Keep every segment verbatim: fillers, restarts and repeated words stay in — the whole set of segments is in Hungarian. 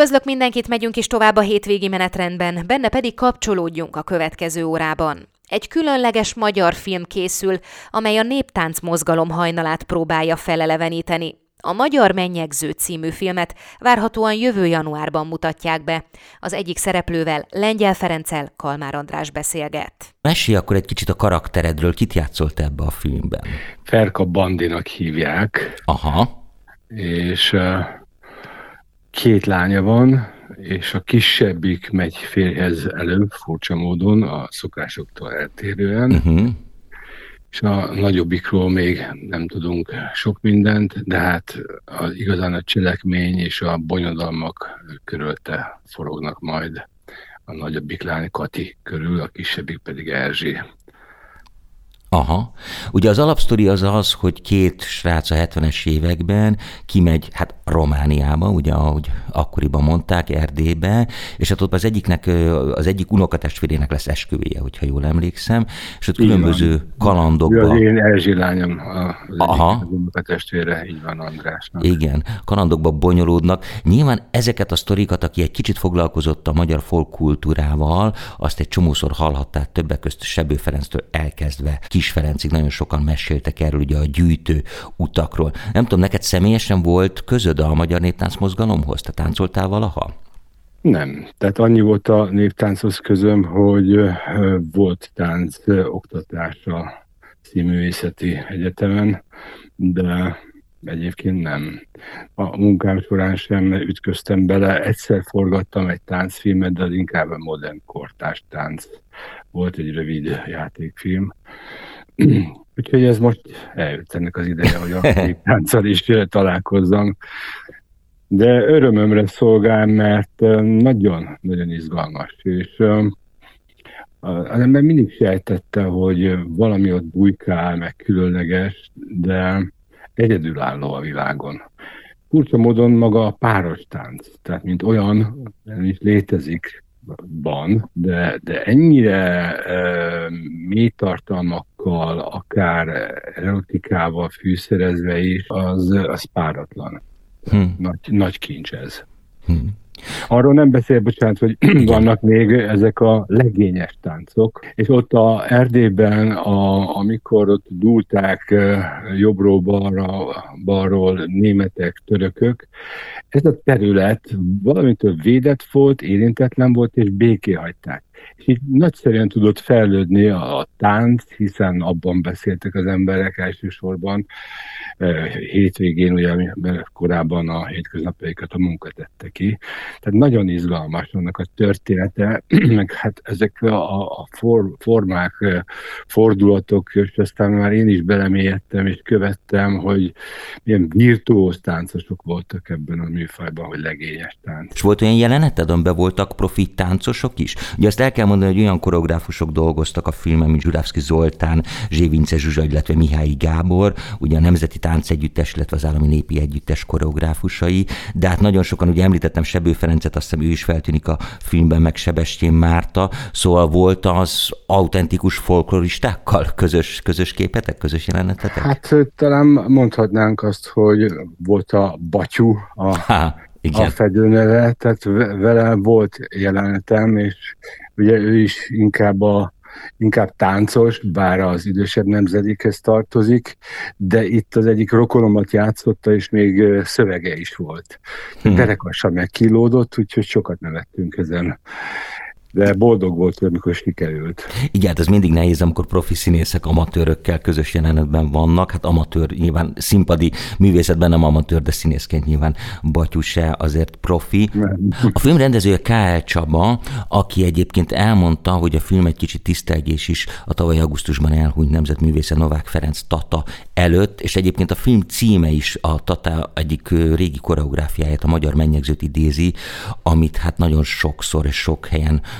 Üdvözlök mindenkit, megyünk is tovább a hétvégi menetrendben, benne pedig kapcsolódjunk a következő órában. Egy különleges magyar film készül, amely a néptánc mozgalom hajnalát próbálja feleleveníteni. A Magyar Mennyegző című filmet várhatóan jövő januárban mutatják be. Az egyik szereplővel, Lengyel Ferenccel Kalmár András beszélget. Mesélj akkor egy kicsit a karakteredről, kit játszolt ebbe a filmben? Ferka Bandinak hívják. Aha. És uh, két lánya van, és a kisebbik megy férjhez előbb, furcsa módon, a szokásoktól eltérően. Uh-huh. És a nagyobbikról még nem tudunk sok mindent, de hát az igazán a cselekmény és a bonyodalmak körülte forognak majd a nagyobbik lány Kati körül, a kisebbik pedig Erzsi. Aha. Ugye az alapsztori az az, hogy két srác a hetvenes években kimegy, hát Romániába, ugye ahogy akkoriban mondták, Erdélybe, és hát ott az egyiknek, az egyik unokatestvérének lesz esküvője, hogyha jól emlékszem, és ott különböző kalandokba... Az én Erzsi lányom az egyik unokatestvére, így van Andrásnak. Igen, kalandokba bonyolódnak. Nyilván ezeket a sztorikat, aki egy kicsit foglalkozott a magyar folkkultúrával, azt egy csomószor hallhatták, többek közt Sebő Ferenctől elkezdve Kis Ferencig nagyon sokan meséltek erről ugye a gyűjtő utakról. Nem tudom, neked személyesen volt közöd a magyar néptánc mozgalomhoz? Te táncoltál valaha? Nem. Tehát annyi volt a néptánchoz közöm, hogy volt tánc oktatás a Színművészeti Egyetemen, de egyébként nem. A munkám során sem ütköztem bele. Egyszer forgattam egy táncfilmet, de az inkább a modern kortárs tánc volt, egy rövid játékfilm. Úgyhogy ez most eljött ennek az ideje, hogy a tánccal is találkozzam. De örömömre szolgál, mert nagyon-nagyon izgalmas, és az ember mindig sejtette, hogy valami ott bujkál, meg különleges, de egyedülálló a világon. Furcsa módon maga a páros tánc, tehát mint olyan nem is létezik, van, de, de ennyire e, mély tartalmakkal, akár erotikával fűszerezve is, az, az páratlan. Hm. Nagy, nagy kincs ez. Hm. Arról nem beszél, bocsánat, hogy vannak még ezek a legényes táncok, és ott a Erdélyben, a, amikor ott dúlták jobbról balra, balról németek, törökök, ez a terület valamitől védett volt, érintetlen volt, és béké hagyták. És így nagyszerűen tudott fejlődni a, a tánc, hiszen abban beszéltek az emberek elsősorban, hétvégén, ugye, mert korábban a hétköznapjaikat a munka tette ki. Tehát nagyon izgalmas annak a története, meg hát ezek a, a for, formák, fordulatok, és aztán már én is belemélyedtem, és követtem, hogy milyen virtuóz táncosok voltak ebben a műfajban, hogy legényes tánc. És volt olyan jeleneted, amiben voltak profi táncosok is? Ugye azt el kell mondani, hogy olyan koreográfusok dolgoztak a filmen, mint Zsuravszky Zoltán, Zsévince Zsuzsa, illetve Mihályi Gábor, ugye a Nemzeti Táncegyüttes, illetve az Állami Népi Együttes koreográfusai, de hát nagyon sokan, ugye említettem Sebő Ferencet, azt hiszem ő is feltűnik a filmben, meg Sebestyén Márta, szóval volt az autentikus folkloristákkal közös, közös képetek, közös jelenetetek? Hát talán mondhatnánk azt, hogy volt a Batyú, a, Há, a fedőneve, tehát vele volt jelenetem, és ugye ő is inkább a inkább táncos, bár az idősebb nemzedékhez tartozik, de itt az egyik rokonomat játszotta, és még szövege is volt. Hmm. Derekasan megkínlódott, úgyhogy sokat nevettünk ezen. De boldog volt, amikor sikerült. Igen, ez mindig nehéz, amikor profi színészek amatőrökkel közös jelenetben vannak. Hát amatőr, nyilván színpadi művészetben nem amatőr, de színészként nyilván Batyú se azért profi. Nem. A film rendezője ká el. Csaba, aki egyébként elmondta, hogy a film egy kicsit tisztelgés is a tavaly augusztusban elhunyt nemzetművésze Novák Ferenc Tata előtt, és egyébként a film címe is a Tata egyik régi koreográfiáját, a Magyar Mennyegzőt idézi, amit hát nagyon sokszor és sok helyen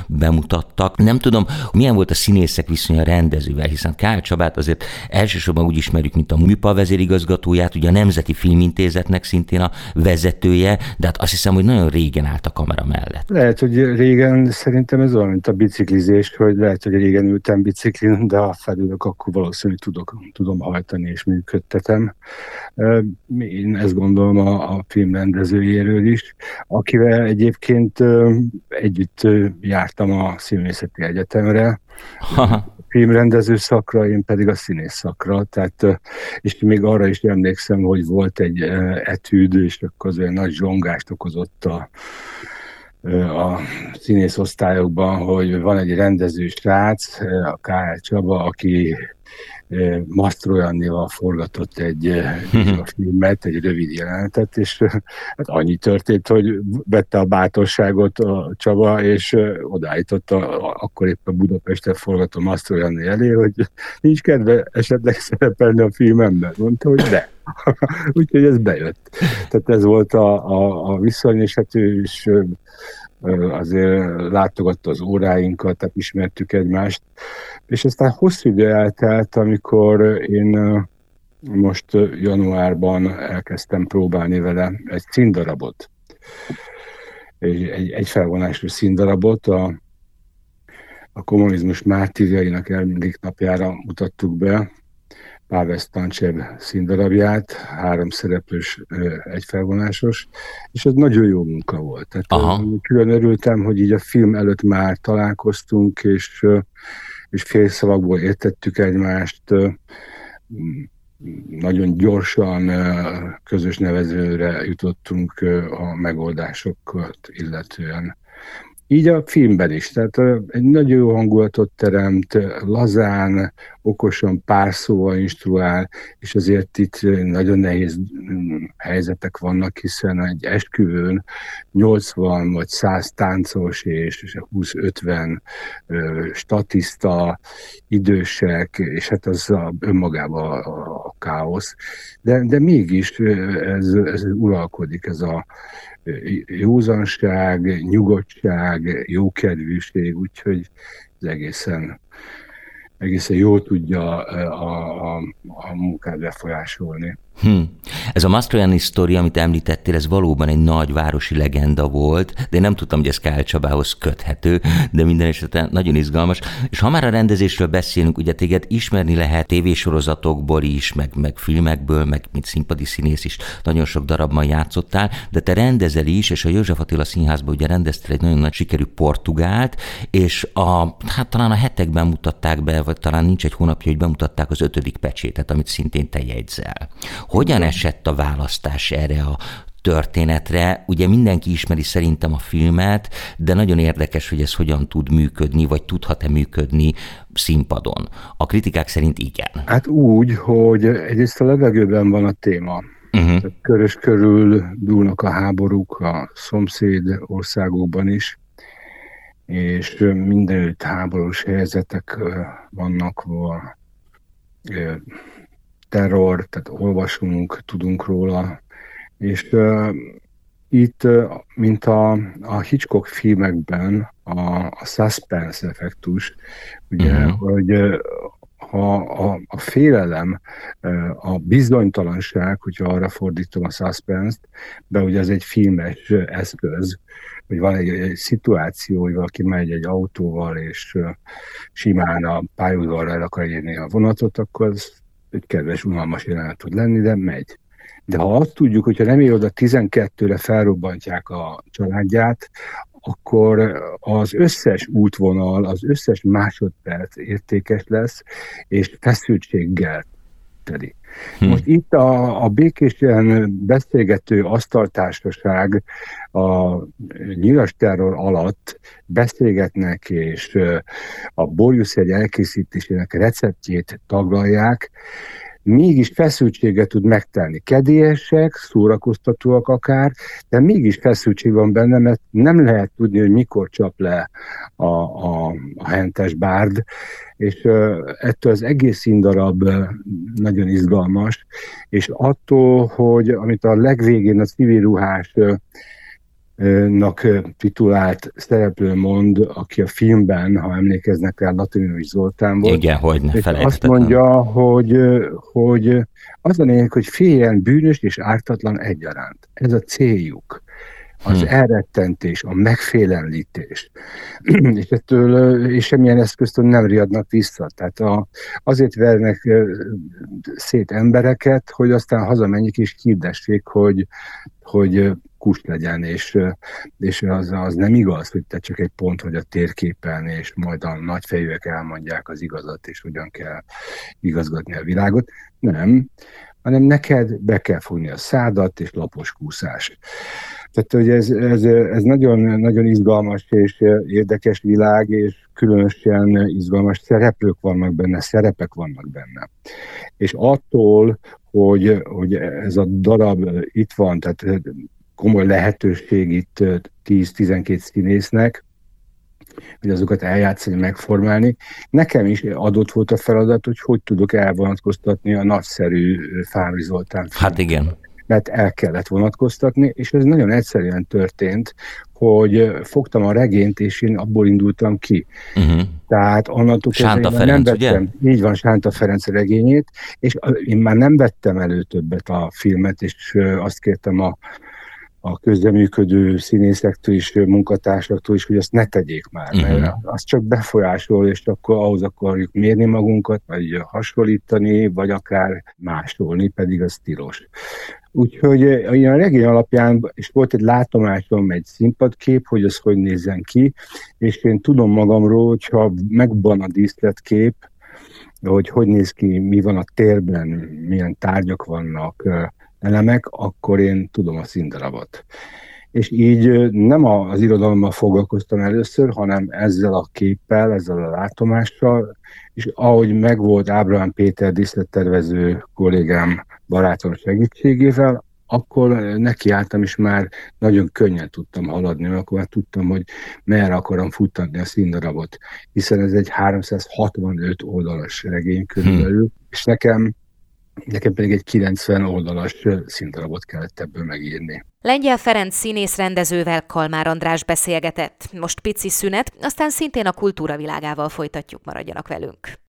bemutattak. Nem tudom, milyen volt a színészek viszonya a rendezővel, hiszen Kál Csabát azért elsősorban úgy ismerjük, mint a MÜPA vezérigazgatóját, ugye a Nemzeti Filmintézetnek szintén a vezetője, de hát azt hiszem, hogy nagyon régen állt a kamera mellett. Lehet, hogy régen szerintem ez olyan, mint a biciklizés, hogy lehet, hogy régen ültem biciklin, de ha felülök, akkor valószínűleg tudok, tudom hajtani és működtetem. Én ezt gondolom a, a film rendezőjéről is, akivel egyébként együtt jártam a Színművészeti Egyetemre, a filmrendező szakra, én pedig a színész szakra, tehát, és még arra is emlékszem, hogy volt egy etűd, és akkor az olyan nagy zsongást okozott a, a színész osztályokban, hogy van egy rendező srác, a Kál Csaba, aki Masztró Jannival forgatott egy a filmet, egy rövid jelenetet, és hát annyi történt, hogy vette a bátorságot a Csaba, és odaállította, akkor éppen Budapesten forgató Masztró Janni elé, hogy nincs kedve esetleg szerepelni a filmemben. Mondta, hogy de. Úgyhogy ez bejött. Tehát ez volt a, a, a viszony, és hát ő is azért látogatta az óráinkat, tehát ismertük egymást. És aztán hosszú idő eltelt, amikor én most januárban elkezdtem próbálni vele egy színdarabot. Egy, egy, egy felvonású színdarabot, a, a kommunizmus mártírjainak emléknapjára mutattuk be, Pavel Stancsev színdarabját, három szereplős, egy felvonásos, és ez nagyon jó munka volt. Tehát Aha. külön örültem, hogy így a film előtt már találkoztunk, és, és félszavakból értettük egymást, nagyon gyorsan közös nevezőre jutottunk a megoldásokat illetően. Így a filmben is, tehát egy nagyon jó hangulatot teremt, lazán, okosan, pár szóval instruál, és azért itt nagyon nehéz helyzetek vannak, hiszen egy esküvőn nyolcvan vagy száz táncos és húsz-ötven statiszta, idősek, és hát az a, önmagában a, a káosz. De, de mégis ez, ez uralkodik, ez a józanság, nyugodtság, jókedvűség, úgyhogy ez egészen, egészen jól tudja a, a, a munkát befolyásolni. Hm. Ez a Masztró Janni sztori, amit említettél, ez valóban egy nagy városi legenda volt, de én nem tudtam, hogy ez Kál Csabához köthető, de minden esetben nagyon izgalmas. És ha már a rendezésről beszélünk, ugye téged ismerni lehet tévésorozatokból is, meg, meg filmekből, meg mint színpadi színész is nagyon sok darabban játszottál, de te rendezel is, és a József Attila Színházban ugye rendeztél egy nagyon nagy sikerű Portugált, és a, hát talán a hetekben mutatták be, vagy talán nincs egy hónapja, hogy bemutatták az ötödik pecsétet, amit szintén te jegyzel. Hogyan esett a választás erre a történetre? Ugye mindenki ismeri szerintem a filmet, de nagyon érdekes, hogy ez hogyan tud működni, vagy tudhat-e működni színpadon. A kritikák szerint igen. Hát úgy, hogy egyrészt a levegőben van a téma. Uh-huh. Körös körül dúlnak a háborúk a szomszéd országokban is, és mindenütt háborús helyzetek vannak, terror, tehát olvasunk, tudunk róla, és uh, itt, uh, mint a, a Hitchcock filmekben a, a suspense effektus, ugye, uh-huh. hogy uh, ha a, a félelem, uh, a bizonytalanság, hogyha arra fordítom a suspense-t, de ugye ez egy filmes eszköz, hogy van egy, egy szituáció, hogy valaki megy egy autóval, és uh, simán a pályaudvarra el akar érni a vonatot, akkor az egy kedves, unalmas jelenet tud lenni, de megy. De ha azt tudjuk, hogyha nem ér oda tizenkettőre felrobbantják a családját, akkor az összes útvonal, az összes másodperc értékes lesz, és feszültséggel teli. Hm. Most itt a, a békésen beszélgető asztaltársaság a nyilas terror alatt beszélgetnek, és a borjúszegy elkészítésének receptjét taglalják, mégis feszültséget tud megtenni. Kedélyesek, szórakoztatóak akár, de mégis feszültség van benne, mert nem lehet tudni, hogy mikor csap le a, a, a hentes bárd, és uh, ettől az egész színdarab uh, nagyon izgalmas, és attól, hogy amit a legvégén a civil ruhás uh, titulált szereplő mond, aki a filmben, ha emlékeznek rá, Latinovics Zoltán volt. Igen, hogy ne felejtettem. Azt mondja, hogy, hogy az a lényeg, hogy féljen bűnös és ártatlan egyaránt. Ez a céljuk. Az hmm. elrettentés, a megfélemlítés. és ettől és semmilyen eszköztől nem riadnak vissza. Tehát a, azért vernek szét embereket, hogy aztán hazamenjék és hirdessék, hogy, hogy kust legyen, és, és az, az nem igaz, hogy te csak egy pont vagy a térképen, és majd a nagyfejűek elmondják az igazat, és hogyan kell igazgatni a világot. Nem, hanem neked be kell fogni a szádat, és lapos kúszás. Tehát, hogy ez, ez, ez nagyon, nagyon izgalmas és érdekes világ, és különösen izgalmas szereplők vannak benne, szerepek vannak benne. És attól, hogy, hogy ez a darab itt van, tehát komoly lehetőség itt tíz-tizenkét színésznek, hogy azokat eljátszani, megformálni. Nekem is adott volt a feladat, hogy hogy tudok elvonatkoztatni a nagyszerű Fábry Zoltán filmet. Hát igen. Mert el kellett vonatkoztatni, és ez nagyon egyszerűen történt, hogy fogtam a regényt, és én abból indultam ki. Uh-huh. Tehát onnantól kezdve nem vettem, ugye? Így van, Sánta Ferenc regényét, és én már nem vettem elő többet a filmet, és azt kértem a a közreműködő színészektől is, munkatársaktól is, hogy azt ne tegyék már, uh-huh. mert az csak befolyásol, és akkor ahhoz akarjuk mérni magunkat, vagy hasonlítani, vagy akár másolni, pedig az tilos. Úgyhogy a regény alapján, és volt egy látomásom, egy színpadkép, hogy az hogy nézzen ki, és én tudom magamról, hogyha megvan a díszletkép, hogy hogy néz ki, mi van a térben, milyen tárgyak vannak, elemek, akkor én tudom a színdarabot. És így nem az irodalommal foglalkoztam először, hanem ezzel a képpel, ezzel a látomással, és ahogy megvolt Ábrahám Péter díszlettervező kollégám, barátom segítségével, akkor nekiálltam, és már nagyon könnyen tudtam haladni, mert akkor már tudtam, hogy merre akarom futtatni a színdarabot, hiszen ez egy háromszázhatvanöt oldalas regény körülbelül, hmm. és nekem Nekem pedig egy kilencven oldalas színdarabot kellett ebből megírni. Lengyel Ferenc színész rendezővel Kalmár András beszélgetett. Most pici szünet, aztán szintén a kultúra világával folytatjuk, maradjanak velünk.